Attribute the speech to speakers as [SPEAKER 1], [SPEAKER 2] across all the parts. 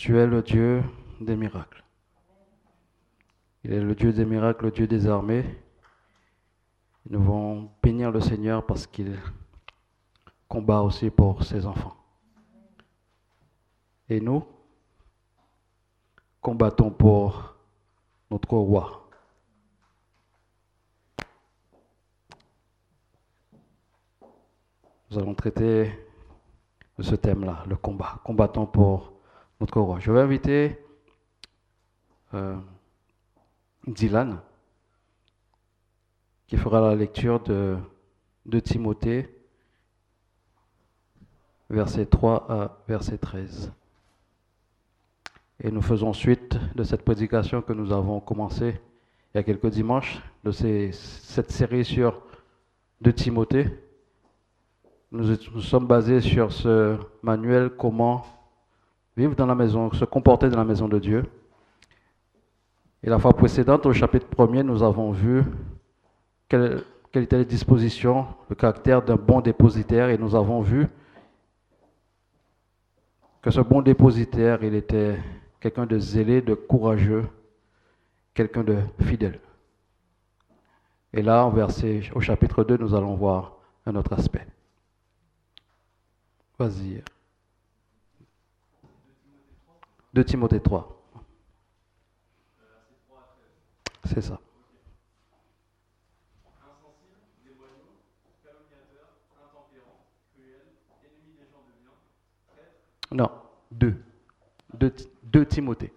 [SPEAKER 1] Tu es le Dieu des miracles. Il est le Dieu des miracles, le Dieu des armées. Nous allons bénir le Seigneur parce qu'il combat aussi pour ses enfants. Et nous combattons pour notre roi. Nous allons traiter de ce thème-là, le combat. Combattons pour notre roi. Je vais inviter Dylan, qui fera la lecture de Timothée, verset 3 à verset 13. Et nous faisons suite de cette prédication que nous avons commencée il y a quelques dimanches, de cette série sur 2 Timothée. Nous sommes basés sur ce manuel, comment vivre dans la maison, se comporter dans la maison de Dieu. Et la fois précédente, au chapitre 1er, nous avons vu quelles étaient les dispositions, le caractère d'un bon dépositaire, et nous avons vu que ce bon dépositaire, il était quelqu'un de zélé, de courageux, quelqu'un de fidèle. Et là, au chapitre 2, nous allons voir un autre aspect. Vas-y. 2 Timothée 3. C'est ça.
[SPEAKER 2] Insensible, dévoyaux, calomniateur, intempérant, cruel, ennemi des gens de bien, traître.
[SPEAKER 1] Non, 2 Timothée.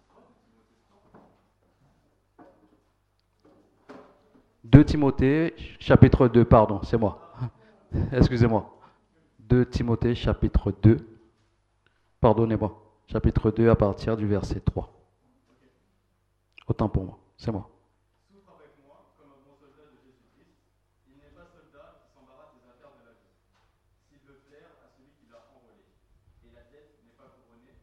[SPEAKER 1] 2 Timothée, chapitre 2, pardon, c'est moi. Excusez-moi. 2 Timothée, chapitre 2. Pardonnez-moi. Chapitre 2 à partir du verset 3. Autant pour moi, c'est moi.
[SPEAKER 2] Souffre avec moi comme un bon soldat de Jésus-Christ. Il n'est pas soldat qui s'embarrasse des affaires de la vie. S'il veut plaire à celui qui l'a enrôlé, et la tête n'est pas couronnée,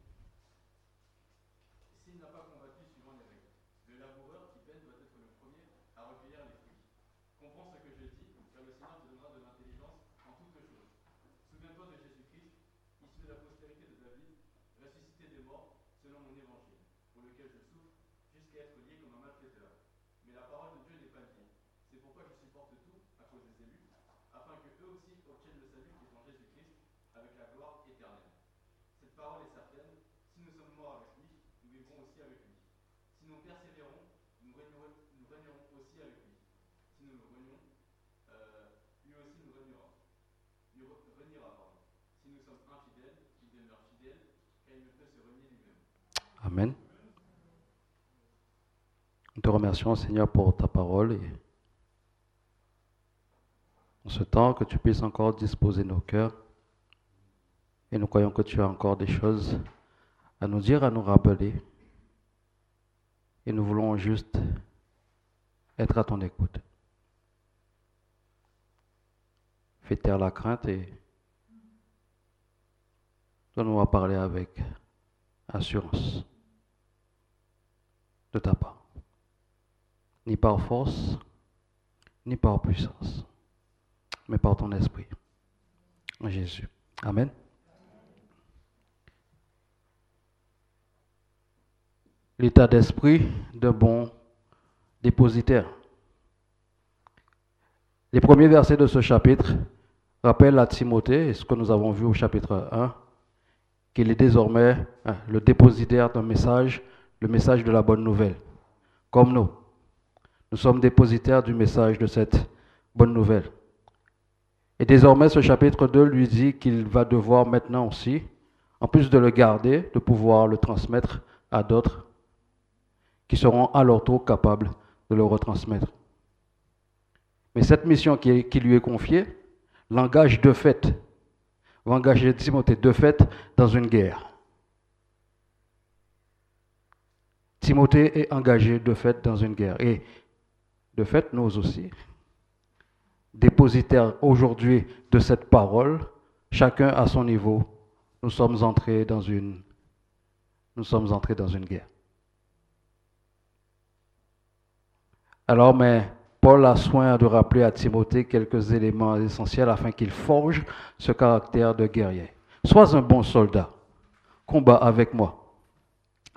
[SPEAKER 2] s'il n'a pas combattu suivant les règles, le laboureur qui peine doit être le premier à recueillir les fruits. Comprends ce que je dis, car le Seigneur te donnera de l'intelligence en toutes choses. Souviens-toi de Jésus-Christ, issu de la postérité de David, ressuscité des morts, selon mon évangile, pour lequel je souffre, jusqu'à être lié comme un malfaiteur. Mais la parole de Dieu n'est pas liée. C'est pourquoi je supporte tout à cause des élus, afin que eux aussi obtiennent le salut qui est en Jésus-Christ, avec la gloire éternelle. Cette parole est certaine, si nous sommes morts avec lui, nous vivrons aussi avec lui. Si nous persévérons, nous régnerons aussi avec lui. Si nous le renions, lui aussi nous reniera. Si nous sommes infidèles, il demeure fidèle, car il ne peut se renier lui-même.
[SPEAKER 1] Amen. Nous te remercions, Seigneur, pour ta parole et en ce temps que tu puisses encore disposer nos cœurs. Et nous croyons que tu as encore des choses à nous dire, à nous rappeler. Et nous voulons juste être à ton écoute. Fais taire la crainte et donne-nous à parler avec assurance de ta part. Ni par force, ni par puissance, mais par ton esprit. En Jésus. Amen. L'état d'esprit d'un bon dépositaire. Les premiers versets de ce chapitre rappellent à Timothée, ce que nous avons vu au chapitre 1, qu'il est désormais le dépositaire d'un message, le message de la bonne nouvelle. Comme nous. Nous sommes dépositaires du message de cette bonne nouvelle. Et désormais, ce chapitre 2 lui dit qu'il va devoir maintenant aussi, en plus de le garder, de pouvoir le transmettre à d'autres qui seront à leur tour capables de le retransmettre. Mais cette mission qui lui est confiée l'engage de fait, va engager Timothée de fait dans une guerre. Timothée est engagé de fait dans une guerre. Et de fait, nous aussi, dépositaires aujourd'hui de cette parole, chacun à son niveau, nous sommes entrés dans une guerre. Alors, mais Paul a soin de rappeler à Timothée quelques éléments essentiels afin qu'il forge ce caractère de guerrier. Sois un bon soldat, combat avec moi.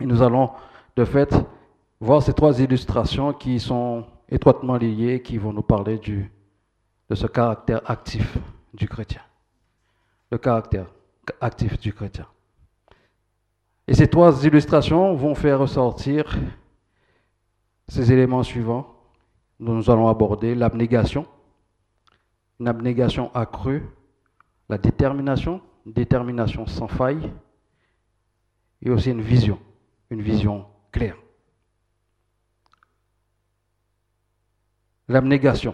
[SPEAKER 1] Et nous allons de fait voir ces trois illustrations qui sont étroitement liées, qui vont nous parler de ce caractère actif du chrétien. Le caractère actif du chrétien. Et ces trois illustrations vont faire ressortir ces éléments suivants dont nous allons aborder: l'abnégation, une abnégation accrue, la détermination, une détermination sans faille, et aussi une vision claire. L'abnégation.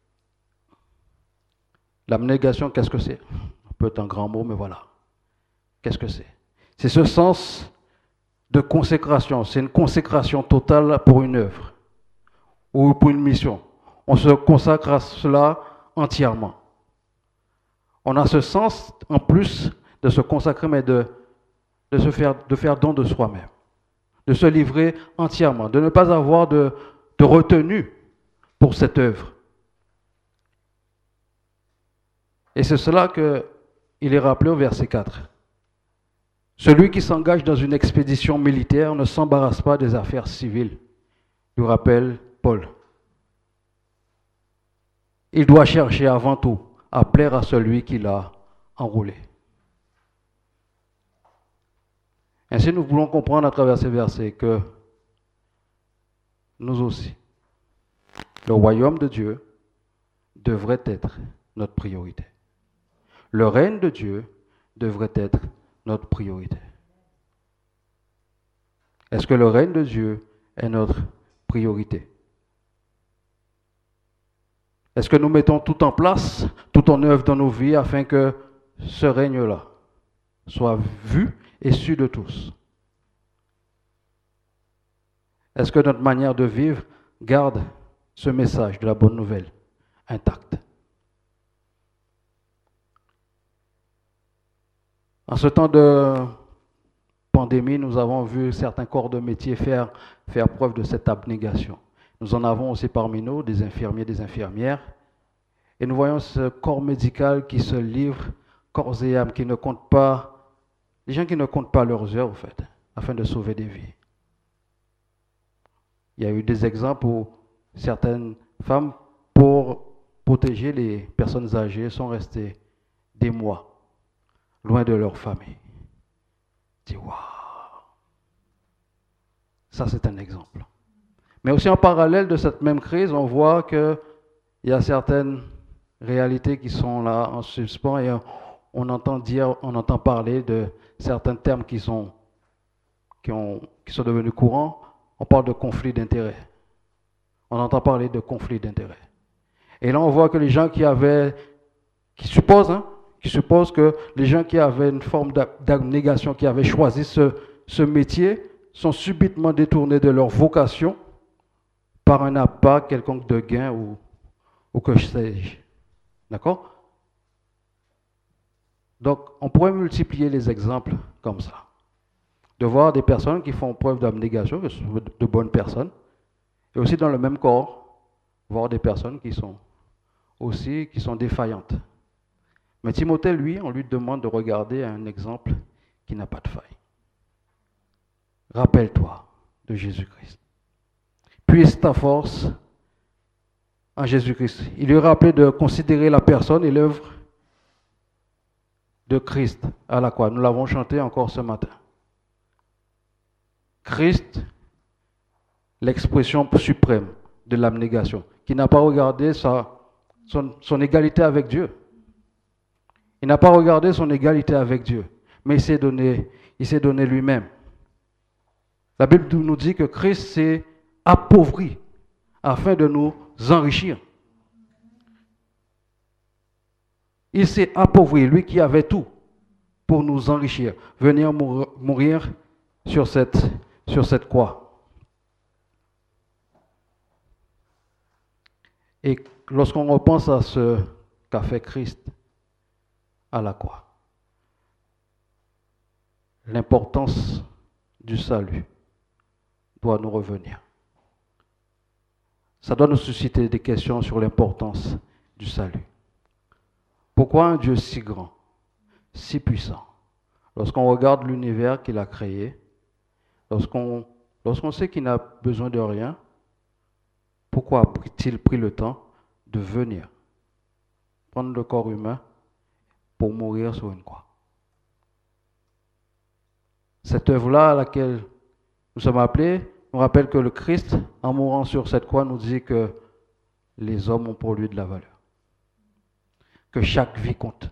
[SPEAKER 1] L'abnégation, qu'est-ce que c'est? Un peu un grand mot, mais voilà. Qu'est-ce que c'est? C'est ce sens de consécration. C'est une consécration totale pour une œuvre ou pour une mission. On se consacre à cela entièrement. On a ce sens, en plus de se consacrer, mais de faire don de soi-même, de se livrer entièrement, de ne pas avoir de retenue pour cette œuvre. Et c'est cela qu'il est rappelé au verset 4. Celui qui s'engage dans une expédition militaire ne s'embarrasse pas des affaires civiles, nous rappelle Paul. Il doit chercher avant tout à plaire à celui qui l'a enrôlé. Ainsi, nous voulons comprendre à travers ces versets que nous aussi, le royaume de Dieu devrait être notre priorité. Le règne de Dieu devrait être notre priorité. Est-ce que le règne de Dieu est notre priorité? Est-ce que nous mettons tout en place, tout en œuvre dans nos vies afin que ce règne-là soit vu et su de tous? Est-ce que notre manière de vivre garde ce message de la bonne nouvelle intact? En ce temps de pandémie, nous avons vu certains corps de métier faire preuve de cette abnégation. Nous en avons aussi parmi nous des infirmiers, des infirmières. Et nous voyons ce corps médical qui se livre corps et âme, qui ne compte pas, les gens qui ne comptent pas leurs heures, en fait, afin de sauver des vies. Il y a eu des exemples où certaines femmes, pour protéger les personnes âgées, sont restées des mois loin de leur famille. Je dis, waouh! Ça, c'est un exemple. Mais aussi en parallèle de cette même crise, on voit qu'il y a certaines réalités qui sont là en suspens et on entend parler de certains termes qui sont devenus courants. On parle de conflit d'intérêts. On entend parler de conflit d'intérêts. Et là, on voit que les gens qui supposent que les gens qui avaient une forme d'abnégation, qui avaient choisi ce métier, sont subitement détournés de leur vocation par un appât quelconque de gain ou que sais-je. D'accord? Donc, on pourrait multiplier les exemples comme ça. De voir des personnes qui font preuve d'abnégation, de bonnes personnes, et aussi dans le même corps, voir des personnes qui sont défaillantes. Mais Timothée, lui, on lui demande de regarder un exemple qui n'a pas de faille. Rappelle-toi de Jésus-Christ. Puise ta force en Jésus-Christ. Il lui a rappelé de considérer la personne et l'œuvre de Christ à la croix. Nous l'avons chanté encore ce matin. Christ, l'expression suprême de l'abnégation, qui n'a pas regardé son égalité avec Dieu. Il n'a pas regardé son égalité avec Dieu, mais il s'est donné lui-même. La Bible nous dit que Christ s'est appauvri afin de nous enrichir. Il s'est appauvri, lui qui avait tout, pour nous enrichir, venir mourir sur cette croix. Et lorsqu'on repense à ce qu'a fait Christ à la croix, l'importance du salut doit nous revenir. Ça doit nous susciter des questions sur l'importance du salut. Pourquoi un Dieu si grand, si puissant, lorsqu'on regarde l'univers qu'il a créé, Lorsqu'on sait qu'il n'a besoin de rien, pourquoi a-t-il pris le temps de venir prendre le corps humain pour mourir sur une croix? Cette œuvre-là à laquelle nous sommes appelés nous rappelle que le Christ, en mourant sur cette croix, nous dit que les hommes ont pour lui de la valeur. Que chaque vie compte.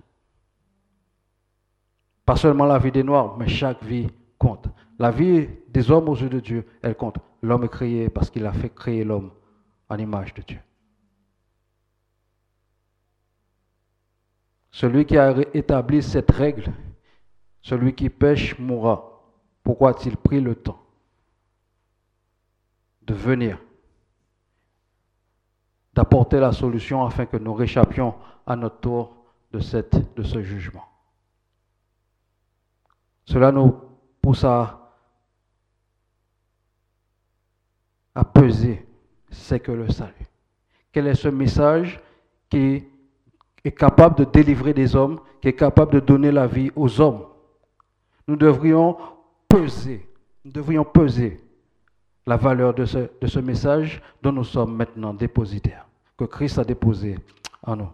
[SPEAKER 1] Pas seulement la vie des Noirs, mais chaque vie compte. La vie des hommes aux yeux de Dieu, elle compte. L'homme est créé parce qu'il a fait créer l'homme en image de Dieu. Celui qui a établi cette règle, celui qui pêche mourra. Pourquoi a-t-il pris le temps de venir, d'apporter la solution afin que nous réchappions à notre tour de ce jugement? Cela nous pousse à peser, c'est que le salut. Quel est ce message qui est capable de délivrer des hommes, qui est capable de donner la vie aux hommes? Nous devrions peser la valeur de ce message dont nous sommes maintenant dépositaires, que Christ a déposé en nous.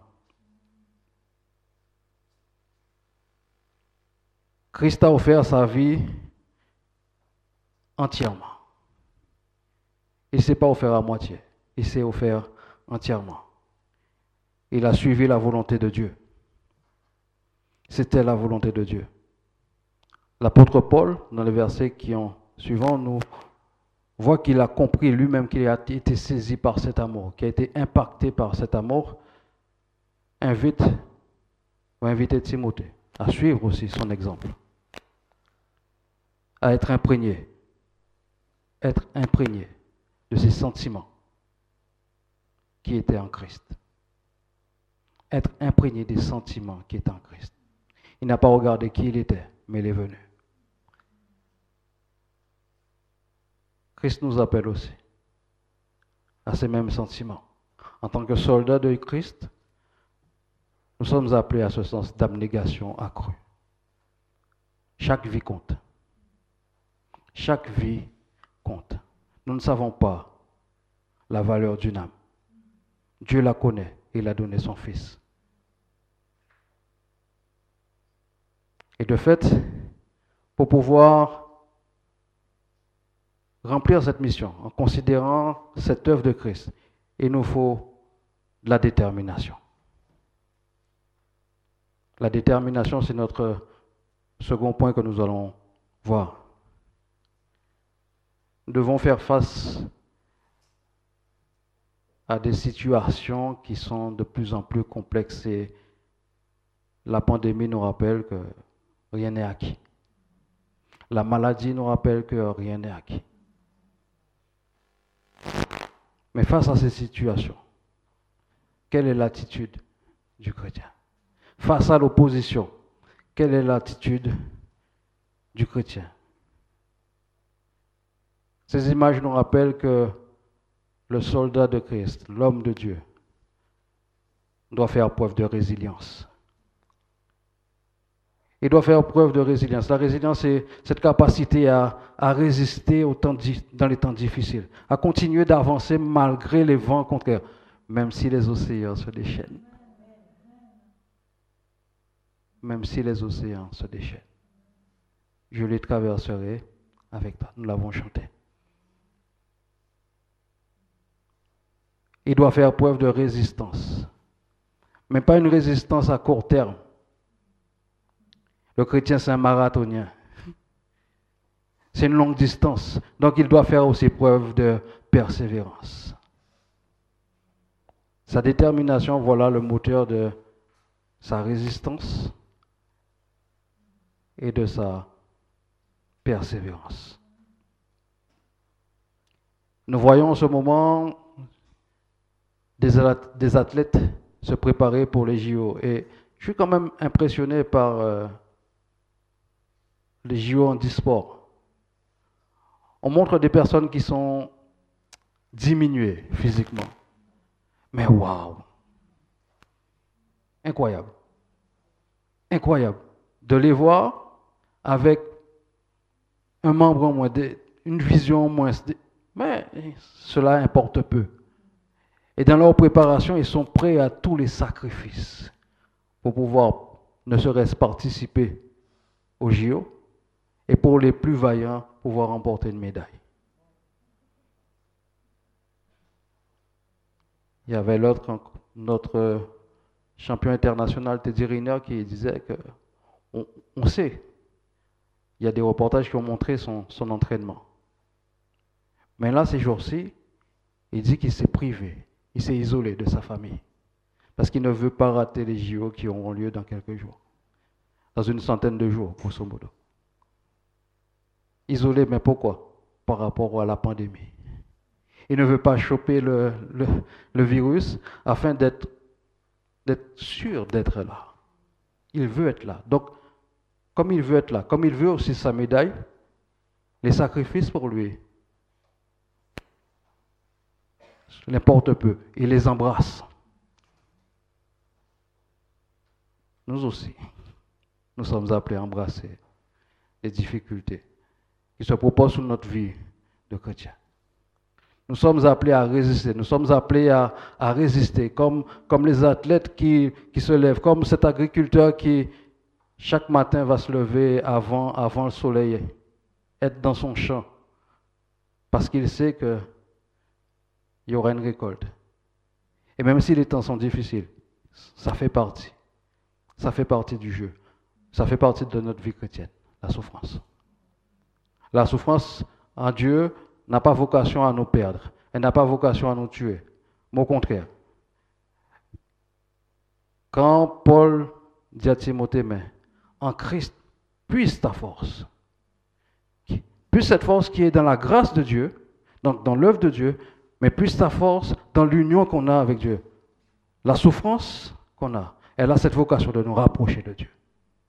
[SPEAKER 1] Christ a offert sa vie entièrement. Il ne s'est pas offert à moitié, il s'est offert entièrement. Il a suivi la volonté de Dieu. C'était la volonté de Dieu. L'apôtre Paul, dans les versets qui ont suivants, nous voit qu'il a compris lui-même qu'il a été saisi par cet amour, qui a été impacté par cet amour, va inviter Timothée à suivre aussi son exemple, à être imprégné de ces sentiments qui étaient en Christ. Être imprégné des sentiments qui étaient en Christ. Il n'a pas regardé qui il était, mais il est venu. Christ nous appelle aussi à ces mêmes sentiments. En tant que soldats de Christ, nous sommes appelés à ce sens d'abnégation accrue. Chaque vie compte. Chaque vie compte. Nous ne savons pas la valeur d'une âme. Dieu la connaît et il a donné son Fils. Et de fait, pour pouvoir remplir cette mission, en considérant cette œuvre de Christ, il nous faut de la détermination. La détermination, c'est notre second point que nous allons voir. Nous devons faire face à des situations qui sont de plus en plus complexes et la pandémie nous rappelle que rien n'est acquis. La maladie nous rappelle que rien n'est acquis. Mais face à ces situations, quelle est l'attitude du chrétien? Face à l'opposition, quelle est l'attitude du chrétien? Ces images nous rappellent que le soldat de Christ, l'homme de Dieu, doit faire preuve de résilience. Il doit faire preuve de résilience. La résilience, c'est cette capacité à résister dans les temps difficiles, à continuer d'avancer malgré les vents contraires, même si les océans se déchaînent. Même si les océans se déchaînent. Je les traverserai avec toi. Nous l'avons chanté. Il doit faire preuve de résistance, mais pas une résistance à court terme. Le chrétien, c'est un marathonien. C'est une longue distance. Donc, il doit faire aussi preuve de persévérance. Sa détermination, voilà le moteur de sa résistance et de sa persévérance. Nous voyons en ce moment des athlètes se préparer pour les JO. Et je suis quand même impressionné par les JO en e-sport. On montre des personnes qui sont diminuées physiquement. Mais waouh! Incroyable. Incroyable. De les voir avec un membre en moins, une vision moins... Mais cela importe peu. Et dans leur préparation, ils sont prêts à tous les sacrifices pour pouvoir, ne serait-ce participer au JO, et pour les plus vaillants, pouvoir remporter une médaille. Il y avait notre champion international, Teddy Riner, qui disait que on sait, il y a des reportages qui ont montré son entraînement. Mais là, ces jours-ci, il dit qu'il s'est privé, il s'est isolé de sa famille. Parce qu'il ne veut pas rater les JO qui auront lieu dans quelques jours. Dans une centaine de jours, grosso modo. Isolé, mais pourquoi? Par rapport à la pandémie. Il ne veut pas choper le virus afin d'être sûr d'être là. Il veut être là. Donc, comme il veut être là, comme il veut aussi sa médaille, les sacrifices pour lui l'importe peu. Il les embrasse. Nous aussi, nous sommes appelés à embrasser les difficultés qui se proposent sur notre vie de chrétien. Nous sommes appelés à résister, nous sommes appelés à résister, comme les athlètes qui se lèvent, comme cet agriculteur qui, chaque matin, va se lever avant le soleil, être dans son champ, parce qu'il sait qu'il y aura une récolte. Et même si les temps sont difficiles, ça fait partie. Ça fait partie du jeu. Ça fait partie de notre vie chrétienne, la souffrance. La souffrance en Dieu n'a pas vocation à nous perdre. Elle n'a pas vocation à nous tuer. Mais au contraire. Quand Paul dit à Timothée, mais en Christ, puise ta force. Puise cette force qui est dans la grâce de Dieu, donc dans l'œuvre de Dieu, mais puise ta force dans l'union qu'on a avec Dieu. La souffrance qu'on a, elle a cette vocation de nous rapprocher de Dieu.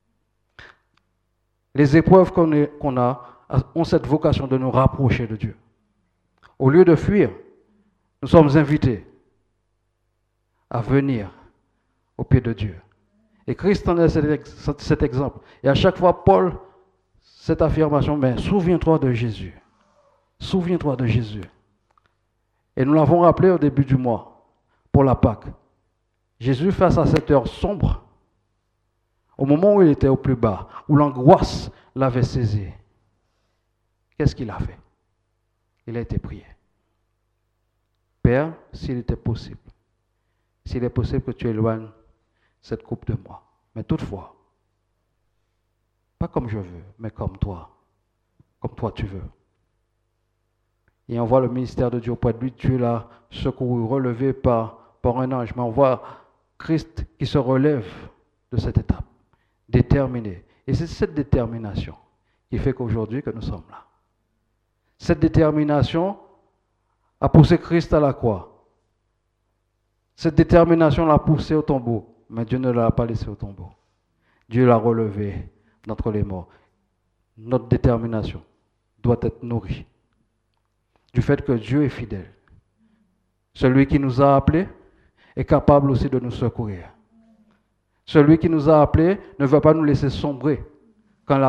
[SPEAKER 1] Les épreuves qu'on a ont cette vocation de nous rapprocher de Dieu. Au lieu de fuir, nous sommes invités à venir au pied de Dieu. Et Christ en est cet exemple. Et à chaque fois, Paul, cette affirmation, mais souviens-toi de Jésus. Souviens-toi de Jésus. Et nous l'avons rappelé au début du mois, pour la Pâque. Jésus, face à cette heure sombre, au moment où il était au plus bas, où l'angoisse l'avait saisi, qu'est-ce qu'il a fait? Il a été prié. Père, s'il était possible, s'il est possible que tu éloignes cette coupe de moi, mais toutefois, pas comme je veux, mais comme toi tu veux. Et on voit le ministère de Dieu auprès de lui, Dieu l'a secouru, relevé par un ange, mais on voit Christ qui se relève de cette étape, déterminé. Et c'est cette détermination qui fait qu'aujourd'hui que nous sommes là. Cette détermination a poussé Christ à la croix. Cette détermination l'a poussé au tombeau, mais Dieu ne l'a pas laissé au tombeau. Dieu l'a relevé d'entre les morts. Notre détermination doit être nourrie du fait que Dieu est fidèle. Celui qui nous a appelés est capable aussi de nous secourir. Celui qui nous a appelés ne va pas nous laisser sombrer quand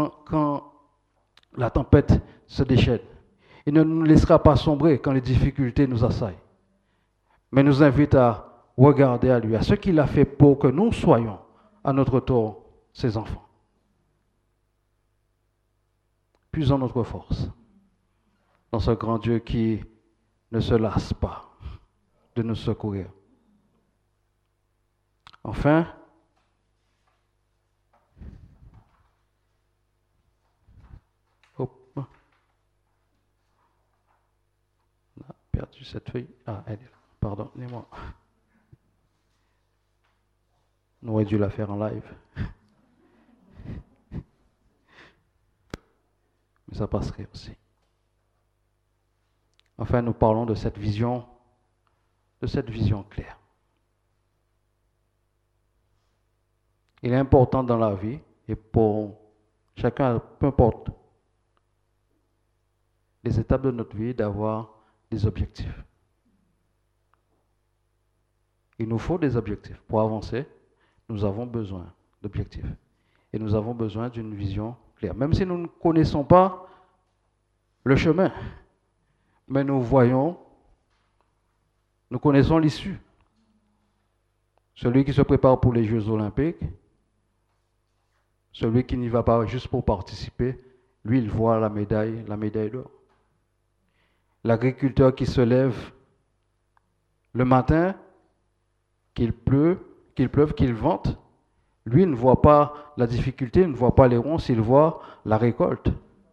[SPEAKER 1] la tempête se déchaîne. Il ne nous laissera pas sombrer quand les difficultés nous assaillent. Mais nous invite à regarder à lui, à ce qu'il a fait pour que nous soyons, à notre tour, ses enfants. Puisons notre force dans ce grand Dieu qui ne se lasse pas de nous secourir. Enfin, on a perdu cette feuille. Ah, elle est là. Pardonnez-moi. On aurait dû la faire en live. Mais ça passerait aussi. Enfin, nous parlons de cette vision claire. Il est important dans la vie, et pour chacun, peu importe les étapes de notre vie, d'avoir des objectifs. Il nous faut des objectifs. Pour avancer, nous avons besoin d'objectifs. Et nous avons besoin d'une vision claire. Même si nous ne connaissons pas le chemin, mais nous connaissons l'issue. Celui qui se prépare pour les Jeux olympiques, celui qui n'y va pas juste pour participer, lui, il voit la médaille d'or. L'agriculteur qui se lève le matin, qu'il pleuve, qu'il vente, lui ne voit pas la difficulté, ne voit pas les ronces, il voit la récolte.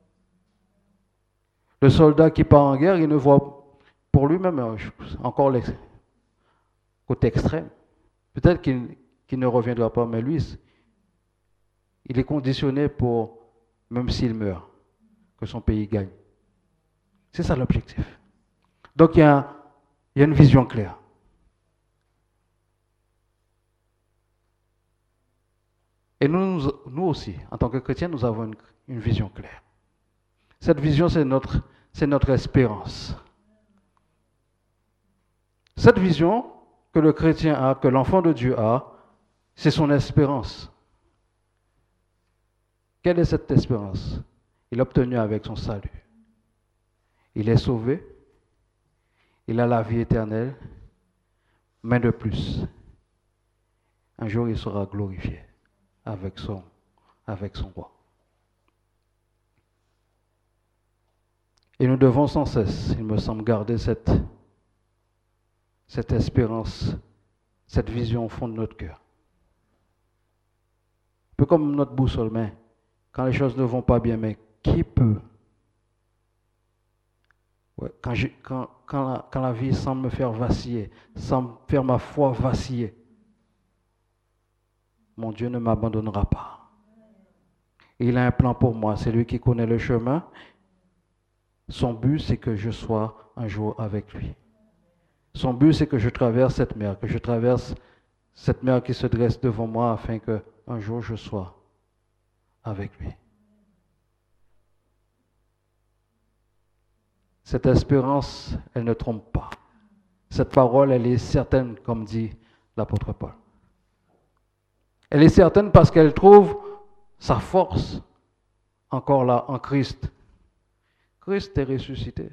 [SPEAKER 1] Le soldat qui part en guerre, il ne voit pour lui-même encore le côté extrême. Peut-être qu'il ne reviendra pas, mais lui, il est conditionné pour, même s'il meurt, que son pays gagne. C'est ça l'objectif. Donc il y a une vision claire. Et nous aussi, en tant que chrétiens, nous avons une vision claire. Cette vision, c'est notre espérance. Cette vision que le chrétien a, que l'enfant de Dieu a, c'est son espérance. Quelle est cette espérance? Il a obtenu avec son salut. Il est sauvé, il a la vie éternelle, mais de plus, un jour il sera glorifié avec son roi. Et nous devons sans cesse, il me semble, garder cette espérance, cette vision au fond de notre cœur. Un peu comme notre boussole, mais quand les choses ne vont pas bien, mais qui peut? Ouais, quand la vie semble me faire vaciller, semble faire ma foi vaciller, mon Dieu ne m'abandonnera pas. Il a un plan pour moi, c'est lui qui connaît le chemin. Son but, c'est que je sois un jour avec lui. Son but, c'est que je traverse cette mer, qui se dresse devant moi afin que un jour je sois avec lui. Cette espérance, elle ne trompe pas. Cette parole, elle est certaine, comme dit l'apôtre Paul. Elle est certaine parce qu'elle trouve sa force encore là en Christ. Christ est ressuscité.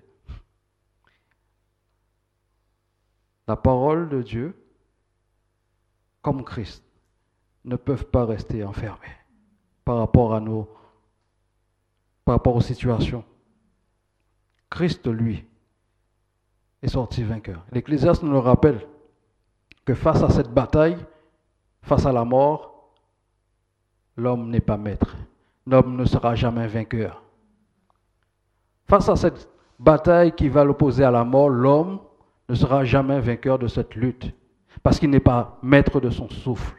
[SPEAKER 1] La parole de Dieu, comme Christ, ne peuvent pas rester enfermés par rapport aux situations. Christ, lui, est sorti vainqueur. L'Ecclésiaste nous le rappelle que face à cette bataille, face à la mort, l'homme n'est pas maître. L'homme ne sera jamais vainqueur. Face à cette bataille qui va l'opposer à la mort, l'homme ne sera jamais vainqueur de cette lutte, parce qu'il n'est pas maître de son souffle.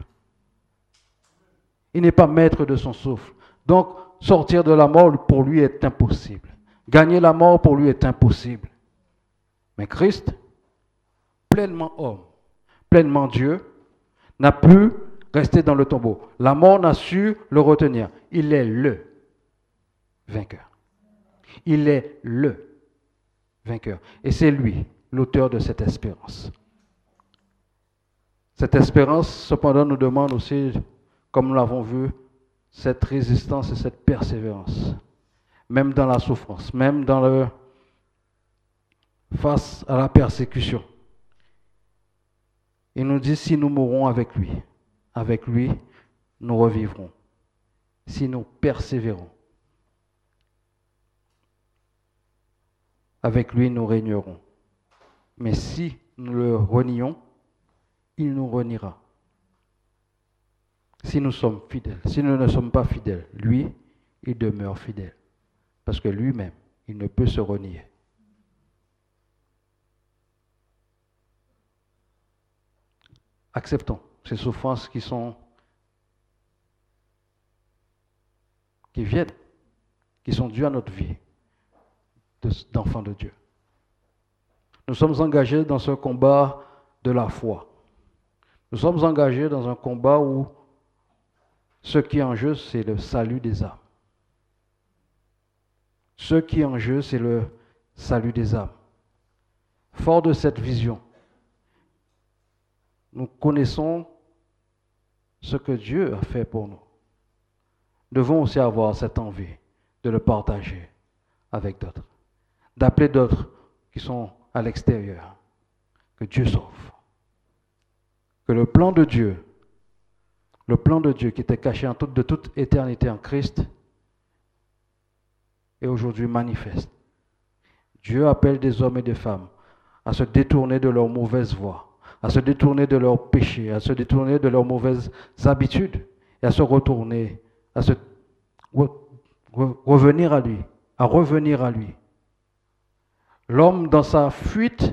[SPEAKER 1] Il n'est pas maître de son souffle. Donc, sortir de la mort, pour lui, est impossible. Gagner la mort, pour lui, est impossible. Mais Christ, pleinement homme, pleinement Dieu, n'a pu rester dans le tombeau. La mort n'a su le retenir. Il est le vainqueur. Il est le vainqueur. Et c'est lui, l'auteur de cette espérance. Cette espérance, cependant, nous demande aussi, comme nous l'avons vu, cette résistance et cette persévérance. Même dans la souffrance, même face à la persécution. Il nous dit, si nous mourons avec lui, nous revivrons. Si nous persévérons, avec lui, nous régnerons. Mais si nous le renions, il nous reniera. Si nous sommes fidèles, si nous ne sommes pas fidèles, lui, il demeure fidèle. Parce que lui-même, il ne peut se renier. Acceptons ces souffrances qui viennent, qui sont dues à notre vie d'enfants de Dieu. Nous sommes engagés dans ce combat de la foi. Nous sommes engagés dans un combat où ce qui est en jeu, c'est le salut des âmes. Ce qui est en jeu, c'est le salut des âmes. Fort de cette vision, nous connaissons ce que Dieu a fait pour nous. Nous devons aussi avoir cette envie de le partager avec d'autres. d'appeler d'autres qui sont à l'extérieur. Que Dieu sauve. Que le plan de Dieu qui était caché de toute éternité en Christ, est aujourd'hui manifeste. Dieu appelle des hommes et des femmes à se détourner de leurs mauvaises voies, à se détourner de leurs péchés, à se détourner de leurs mauvaises habitudes et à se retourner, à se revenir à lui, à revenir à lui. L'homme dans sa fuite,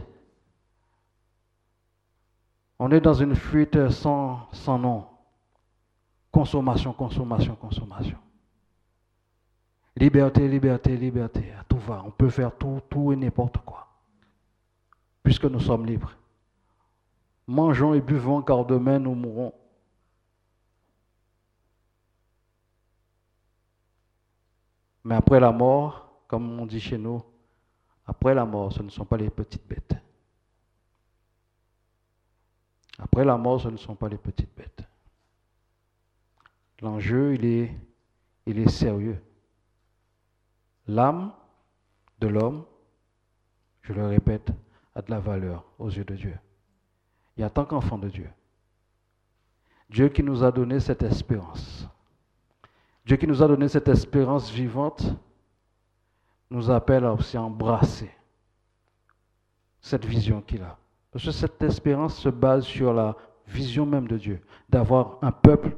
[SPEAKER 1] on est dans une fuite sans nom. Consommation, consommation, consommation. Liberté, liberté, liberté. À tout va. On peut faire tout et n'importe quoi. Puisque nous sommes libres. Mangeons et buvons car demain nous mourrons. Mais après la mort, comme on dit chez nous, après la mort, ce ne sont pas les petites bêtes. Après la mort, ce ne sont pas les petites bêtes. L'enjeu, il est sérieux. L'âme de l'homme, je le répète, a de la valeur aux yeux de Dieu. Il y a tant qu'enfant de Dieu. Dieu qui nous a donné cette espérance. Dieu qui nous a donné cette espérance vivante nous appelle à aussi embrasser cette vision qu'il a. Parce que cette espérance se base sur la vision même de Dieu, d'avoir un peuple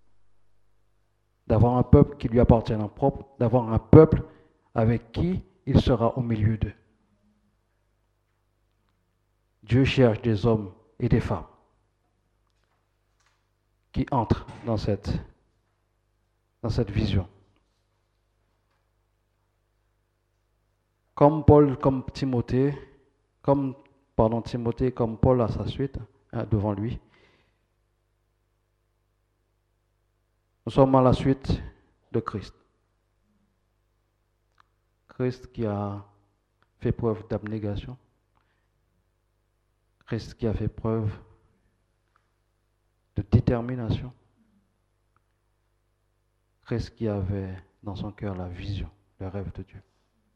[SPEAKER 1] qui lui appartient en propre, d'avoir un peuple avec qui il sera au milieu d'eux. Dieu cherche des hommes et des femmes qui entrent dans cette vision. Comme Timothée, comme Paul à sa suite, devant lui. Nous sommes à la suite de Christ. Christ qui a fait preuve d'abnégation. Christ qui a fait preuve de détermination. Christ qui avait dans son cœur la vision, le rêve de Dieu.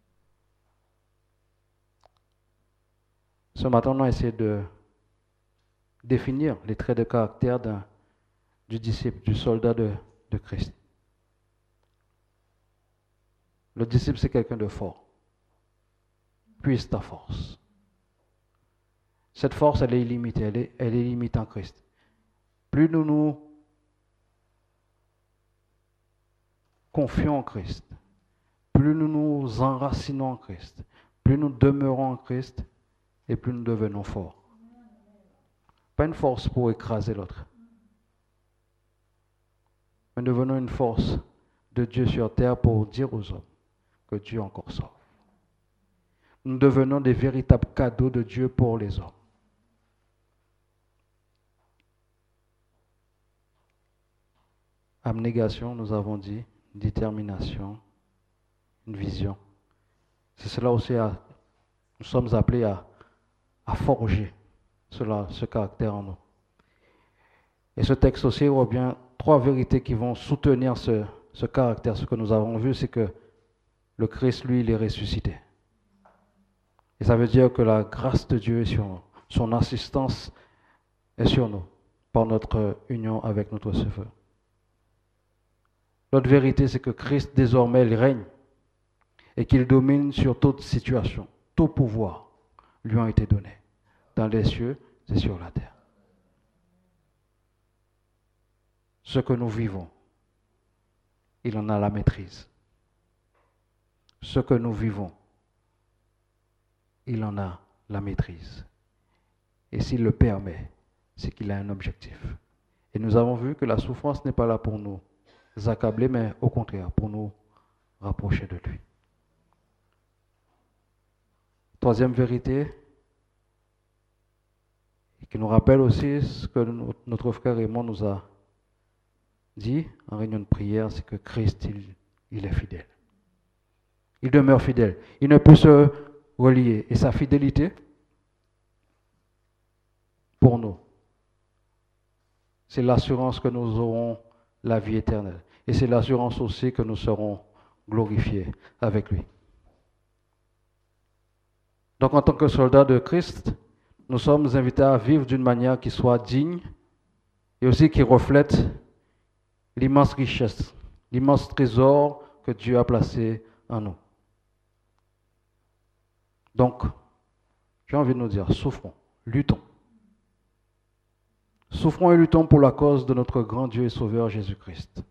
[SPEAKER 1] Ce matin, on a essayé de définir les traits de caractère du disciple, du soldat de Christ. Le disciple, c'est quelqu'un de fort. Puise ta force. Cette force, elle est illimitée, elle est illimitée en Christ. Plus nous nous confions en Christ, plus nous nous enracinons en Christ, plus nous demeurons en Christ, et plus nous devenons forts. Pas une force pour écraser l'autre, mais devenons une force de Dieu sur terre pour dire aux hommes que Dieu encore sauve. Nous devenons des véritables cadeaux de Dieu pour les hommes. Abnégation, nous avons dit, détermination, une vision. C'est cela aussi, nous sommes appelés à forger ce caractère en nous. Et ce texte aussi revient 3 vérités qui vont soutenir ce caractère. Ce que nous avons vu, c'est que le Christ, lui, il est ressuscité. Et ça veut dire que la grâce de Dieu est sur nous. Son assistance est sur nous par notre union avec notre Sauveur. L'autre vérité, c'est que Christ, désormais, il règne et qu'il domine sur toute situation. Tout pouvoir lui a été donné, dans les cieux et sur la terre. Ce que nous vivons, il en a la maîtrise. Ce que nous vivons, il en a la maîtrise. Et s'il le permet, c'est qu'il a un objectif. Et nous avons vu que la souffrance n'est pas là pour nous accabler, mais au contraire, pour nous rapprocher de lui. 3e vérité, qui nous rappelle aussi ce que notre frère Raymond nous a dit en réunion de prière, c'est que Christ, il est fidèle. Il demeure fidèle. Il ne peut se relier. Et sa fidélité, pour nous, c'est l'assurance que nous aurons la vie éternelle. Et c'est l'assurance aussi que nous serons glorifiés avec lui. Donc en tant que soldats de Christ, nous sommes invités à vivre d'une manière qui soit digne et aussi qui reflète l'immense richesse, l'immense trésor que Dieu a placé en nous. Donc, j'ai envie de nous dire, souffrons, luttons. Souffrons et luttons pour la cause de notre grand Dieu et Sauveur Jésus-Christ.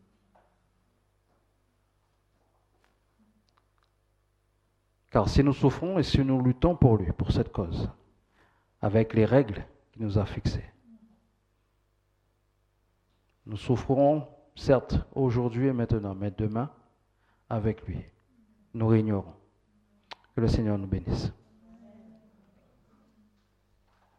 [SPEAKER 1] Car si nous souffrons et si nous luttons pour lui, pour cette cause, avec les règles qu'il nous a fixées, nous souffrons, certes, aujourd'hui et maintenant, mais demain, avec lui, nous régnerons. Que le Seigneur nous bénisse.